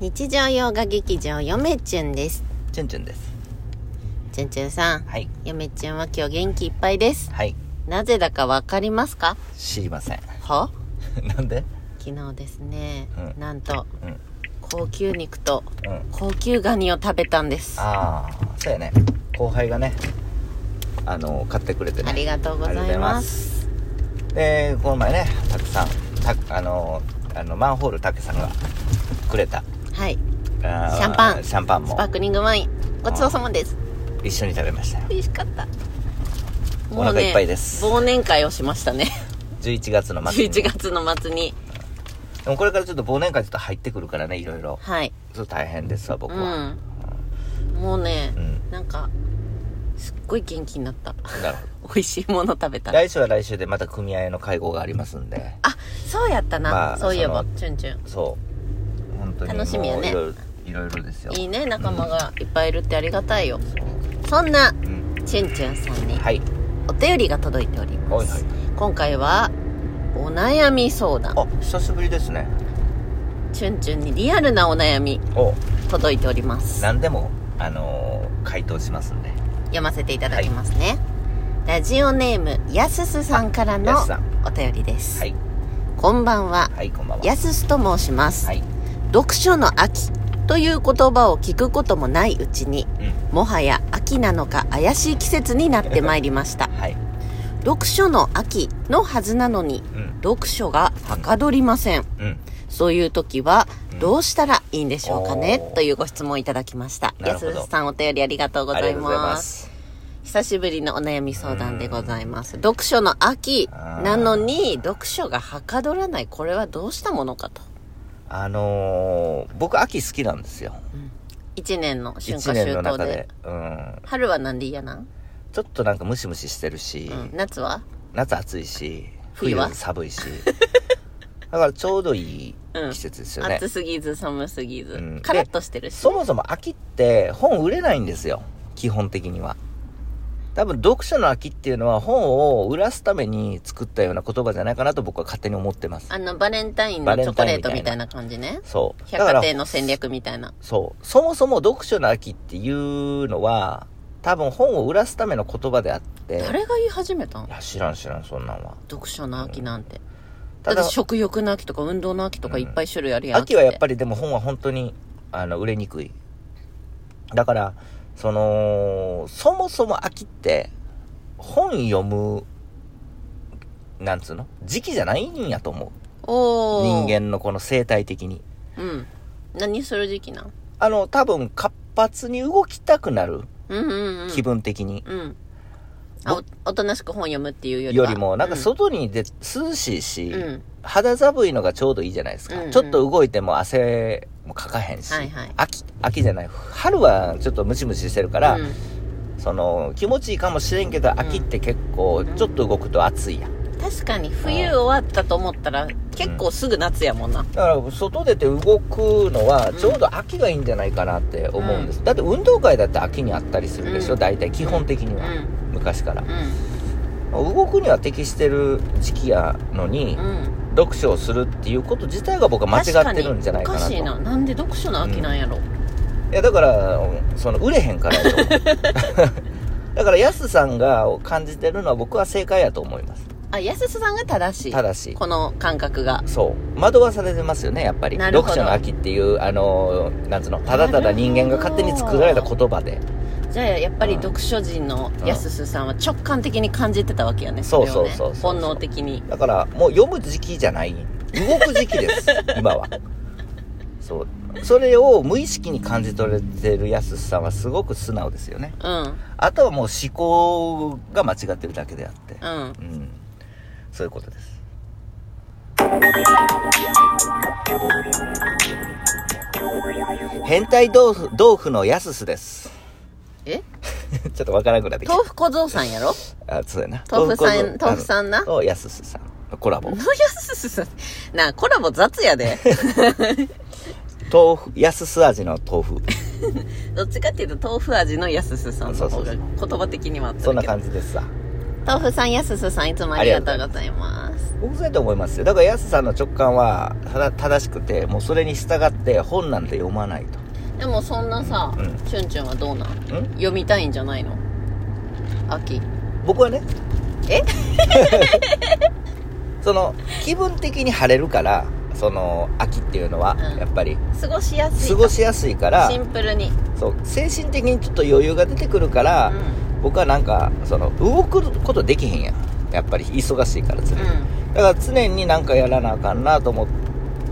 日常洋画劇場よめちゅんです。 チュンチュンです。 チュンチュンさん、 はい。 よめちゅんは今日元気いっぱいです。 はい。 なぜだかわかりますか？ 知りません。 は？ なんで？ 昨日ですね、なんと、 うん。 高級肉とうん。 高級ガニを食べたんです。 ああ、そうやね。後輩がね、買ってくれてね。 ありがとうございます。 で、この前ね、たくさん、マンホールたけさんがくれた。 はい。 シャンパンももスパークリングワインごちそうさまです。 一緒に食べましたよ。 美味しかった。 お腹いっぱいです。 忘年会をしましたね。 11月の末に。 11月の末に。 でもこれからちょっと忘年会ちょっと入ってくるからね、いろいろ。 はい。 ちょっと大変ですわ、僕は。 もうね、 うん、 なんかすっごい元気になった。 なるほど。 美味しいもの食べたら。 来週は来週でまた組合の会合がありますんで。 あ、そうやったな、 まあ、 そういえばチュンチュン。 そう本当に楽しみやね。 いろいろですよ。 いいね、仲間がいっぱいいるってありがたいよ。そんな、チュンチュンさんに、はい、お便りが届いております。はいはい、今回はお悩み相談。 あ、久しぶりですね。 チュンチュンにリアルなお悩み届いております。 何でも回答しますんで読ませていただきますね。はい、ラジオネームやすすさんからのお便りです。はい、こんばんは。 はい、こんばんは。 やすすと申します。はい、読書の秋という言葉を聞くこともないうちに、もはや秋なのか怪しい季節になってまいりました。はい、読書の秋のはずなのに、読書がはかどりません。そういう時はどうしたらいいんでしょうかね、というご質問をいただきました。やすすさん、お便りありがとうございます。久しぶりのお悩み相談でございます。読書の秋なのに読書がはかどらない、これはどうしたものかと。 僕秋好きなんですよ。 一年の春夏秋冬で。春はなんで嫌なん？ ちょっとなんかムシムシしてるし、 夏は？ 夏暑いし、 冬は寒いしだからちょうどいい季節ですよね。 暑すぎず寒すぎず、カラッとしてるし、ね、 そもそも秋って本売れないんですよ、基本的には。多分読書の秋っていうのは本を売らすために作ったような言葉じゃないかなと僕は勝手に思ってます。 バレンタインのチョコレートみたいな感じね。 そう。 百貨店の戦略みたいな。 そう。そもそも読書の秋っていうのは多分本を売らすための言葉であって。 誰が言い始めたん？ いや、知らんそんなんは。 読書の秋なんて。だって食欲の秋とか運動の秋とかいっぱい種類あるやん。 秋はやっぱりでも本は本当に売れにくい。だからそもそも秋って本読むなんつうの時期じゃないんやと思う。人間のこの生態的に。 何する時期なん？ 多分活発に動きたくなる、気分的に。 おとなしく本読むっていうよりもなんか外に涼しいし、肌寒いのがちょうどいいじゃないですか。ちょっと動いても汗もかかへんし、秋じゃない、春はちょっとムシムシしてるから、気持ちいいかもしれんけど、秋って結構ちょっと動くと暑いやん。 確かに冬終わったと思ったら結構すぐ夏やもんな。 だから外出て動くのはちょうど秋がいいんじゃないかなって思うんです。だって運動会だって秋にあったりするでしょ、大体基本的には、昔から、動くには適してる時期やのに、読書をするっていうこと自体が僕は間違ってるんじゃないかなと。 おかしいな。なんで読書の秋なんやろ。 いやだから売れへんからやと思うだからやすさんが感じてるのは僕は正解やと思います。 やすさんが正しい。この感覚が。 そう。惑わされてますよね、やっぱり。読書の秋っていう、なんつうの、ただただ人間が勝手に作られた言葉で。 じゃあ、やっぱり読書人のやすすさんは直感的に感じてたわけやね。 そう。 本能的に。 だから、もう読む時期じゃない。動く時期です、今は。そう。それを無意識に感じ取れてるやすすさんはすごく素直ですよね。あとはもう思考が間違ってるだけであって。そういうことです。変態豆腐のやすすです。ちょっとわからなくなってきた。 豆腐小僧さんやろ？ そうやな。 豆腐さんな。 やすすさんコラボ。 やすすさんなあ、コラボ雑やで。 やすす味の豆腐。 どっちかっていうと豆腐味のやすすさんの方が言葉的には合ってるけど。 そんな感じですさ。 豆腐さん、やすすさん、いつもありがとうございます。 僕そうやと思いますよ。だからやすさんの直感は正しくて、もうそれに従って本なんて読まないと。 でもそんなさ、チュンチュンはどうなん？読みたいんじゃないの？秋。 僕はね。その気分的に晴れるから、その秋っていうのは、やっぱり過ごしやすいからシンプルにそう精神的にちょっと余裕が出てくるから、僕はなんかその動くことできへんやん、やっぱり忙しいから常に、だから常になんかやらなあかんなと思って、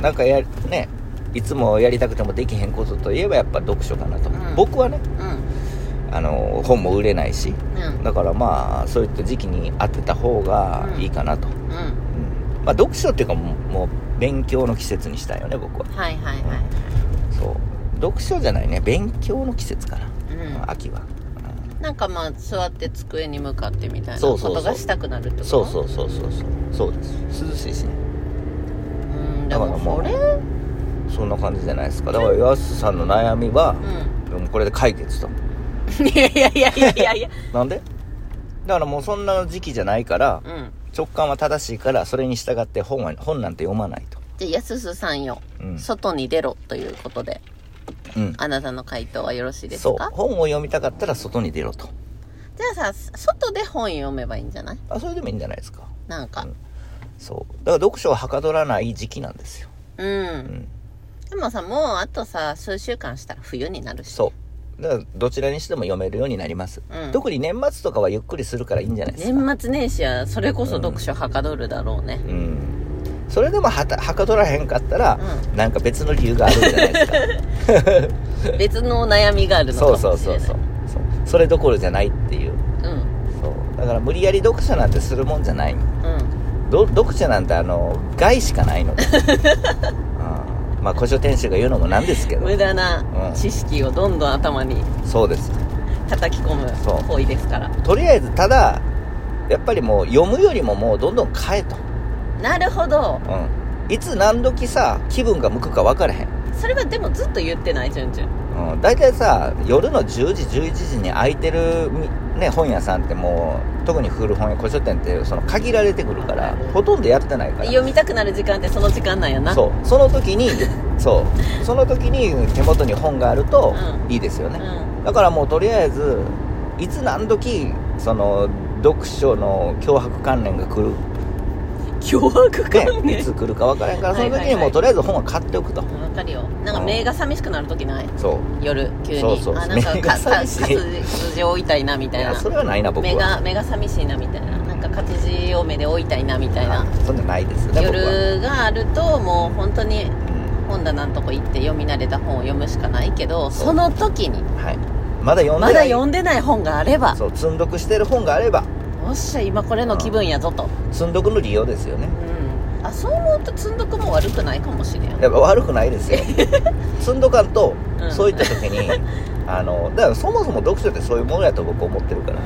なんかね、いつもやりたくてもできへんことといえばやっぱ読書かなと、僕はね、本も売れないし、だからまあそういった時期に当てた方がいいかなと、まあ読書っていうかもう勉強の季節にしたいよね、僕は。 はいはいはい、 そう読書じゃないね、勉強の季節かな、秋は、 なんかまあ座って机に向かってみたいなことがしたくなるってこと？ そうです。涼しいしね。 だからもうそんな感じじゃないですか。だからやすさんの悩みは、これで解決と。 いやなんで？だからもうそんな時期じゃないから、直感は正しいから、それに従って本なんて読まないと。 じゃあやすすさんよ、外に出ろということで、あなたの回答はよろしいですか？ そう、本を読みたかったら外に出ろと。 じゃあさ、外で本読めばいいんじゃない？ それでもいいんじゃないですか。 なんか、 そうだから読書ははかどらない時期なんですよ。 でもさ、もうあとさ数週間したら冬になるし、 そうだからどちらにしても読めるようになります、特に年末とかはゆっくりするからいいんじゃないですか。 年末年始はそれこそ読書はかどるだろうね。 それでもはかどらへんかったら、なんか別の理由があるんじゃないですか。 別の悩みがあるのかもしれない。 そうそれどころじゃないっていう、そうだから無理やり読書なんてするもんじゃない、読書なんて害しかないので、まあ古書店主が言うのもなんですけど、 無駄な知識をどんどん頭にそうです叩き込む行為ですから。 とりあえずただやっぱりもう読むよりももうどんどん変えと。 なるほど、 いつ何時さ気分が向くか分からへん。 それはでもずっと言ってない？チュンチュン、 だいたいさ夜の10時11時に空いてる、ね、本屋さんってもう特に古本屋古書店ってその限られてくるからほとんどやってないから、 読みたくなる時間ってその時間なんやな。 その時にその時に手元に本があるといいですよね、だからもうとりあえずいつ何時その読書の強迫観念が来る、 強迫観念、 いつ来るか分からへんから、その時にもうとりあえず本は買っておくと。 分かるよ。なんか目が寂しくなる時ない？夜急になんか活字を置いたいなみたいな。 それはないな僕は。 目が寂しいなみたいな、なんか活字を目で置いたいなみたいな。 そんなないですね。 夜があるともう本当に本棚のとこ行って読み慣れた本を読むしかないけど、その時に、まだ読んでない本があれば、 積んどくしてる本があれば、 よっしゃ今これの気分やぞと、 積んどくの利用ですよね。 そう思うと積んどくも悪くないかもしれん。 やっぱ悪くないですよ。積んどかんと、そういった時にだからそもそも読書ってそういうものやと僕思ってるから、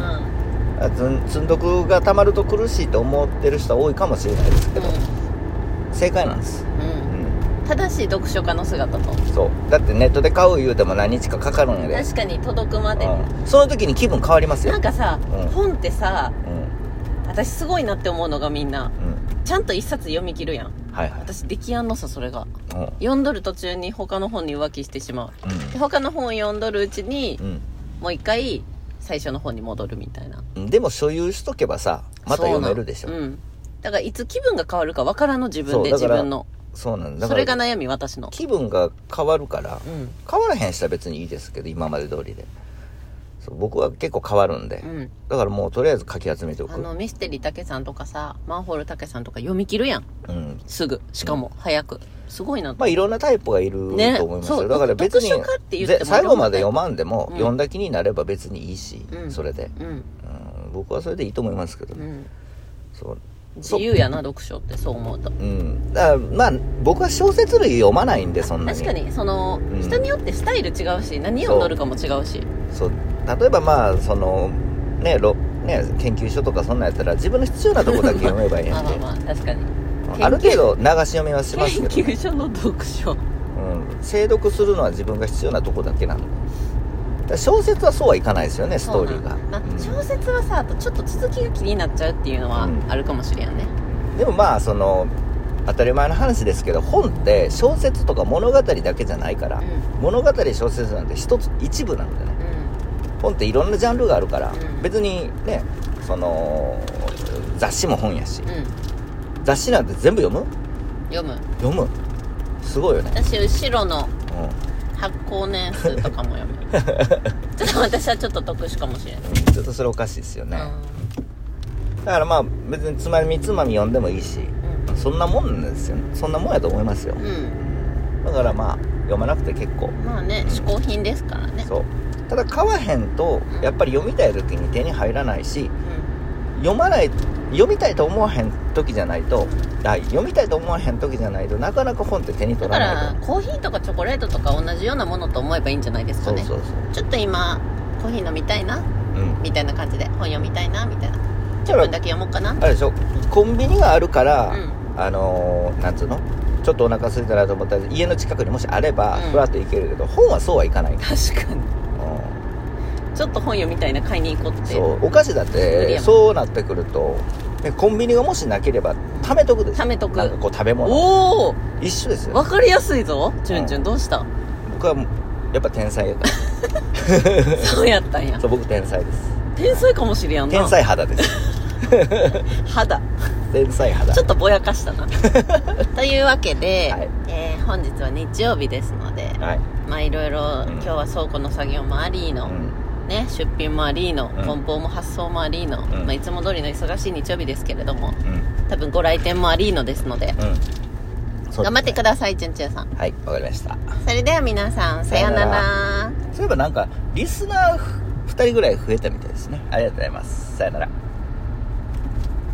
積んどくがたまると苦しいと思ってる人は多いかもしれないですけど、正解なんです。 正しい読書家の姿と。 そうだってネットで買う言うても何日かかかるんやで。 確かに届くまで、 その時に気分変わりますよ。 なんかさ、本ってさ、私すごいなって思うのがみんな、ちゃんと一冊読み切るやん。私できやんのさ、それが、読んどる途中に他の本に浮気してしまう、で他の本読んどるうちに、もう一回最初の本に戻るみたいな。 でも所有しとけばさまた読めるでしょ。 だからいつ気分が変わるか分からんの、自分で。自分のそうなんだ。 それが悩み、私の気分が変わるから、変わらへんしたら別にいいですけど、今まで通りで。僕は結構変わるんで、だからもうとりあえずかき集めておく。 ミステリーたけさんとかさ、マンホールたけさんとか読み切るやん、すぐ、しかも早く、すごいな。 まあいろんなタイプがいると思いますよ、だから別に最後まで読まんでも、読んだ気になれば別にいいし、それで、僕はそれでいいと思いますけど、そう自由やな読書って、そう思うと。 だからまあ僕は小説類読まないんで、そんなに。 確かに人によってスタイル違うし、何読んどるかも違うし。 そう例えばまあそのね研究所とかそんなんやったら自分の必要なとこだけ読めばいいんでまあ確かにある程度流し読みはしますけど、 研究所の読書、 精読するのは自分が必要なとこだけなので。 小説はそうはいかないですよね、ストーリーが。 小説はさ、あとちょっと続きが気になっちゃうっていうのはあるかもしれんね。 でもまあ当たり前の話ですけど、本って小説とか物語だけじゃないから、物語小説なんて一部なんでね、本っていろんなジャンルがあるから、別にね、雑誌も本やし、雑誌なんて全部読むすごいよね。 私後ろの発行年数とかも読むちょっと私はちょっと特殊かもしれない、 ちょっとそれおかしいですよね、だからまあ別につまみ読んでもいいし、そんなもんなんですよ、そんなもんやと思いますよ、だからまあ読まなくて結構、 まあね、嗜好品ですからね。 そう、ただ買わへんとやっぱり読みたい時に手に入らないし、読みたいと思わへん時じゃないとなかなか本って手に取らない。 だからコーヒーとかチョコレートとか同じようなものと思えばいいんじゃないですかね。そうちょっと今コーヒー飲みたいな、みたいな感じで本読みたいなみたいな、10分だけ読もうかな。 あれでしょ、コンビニがあるから、なんつうの、ちょっとお腹空いたなと思ったら家の近くにもしあればふらっと行けるけど、本はそうはいかない。 確かに、ちょっと本読みたいな、買いに行こうって。 そうお菓子だってそうなってくると、コンビニがもしなければ貯めとくですよ。 貯めとく、 なんかこう食べ物、 おお一緒ですよ。 分かりやすいぞ。チュンチュンどうした？ 僕はやっぱ天才やからそうやったんや。 そう、僕天才です。 天才かもしれんな。 天才肌です肌天才肌、 ちょっとぼやかしたなというわけで、本日は日曜日ですので、まあいろいろ今日は倉庫の作業もありの、ね、出品もありの、梱包も発送もありの、まあ、いつも通りの忙しい日曜日ですけれども、多分ご来店もありのですので、頑張ってください、チュンチュンさん。 はい、わかりました。 それでは皆さん、さよなら。 そういえばなんかリスナー2人ぐらい増えたみたいですね。ありがとうございます。さよなら。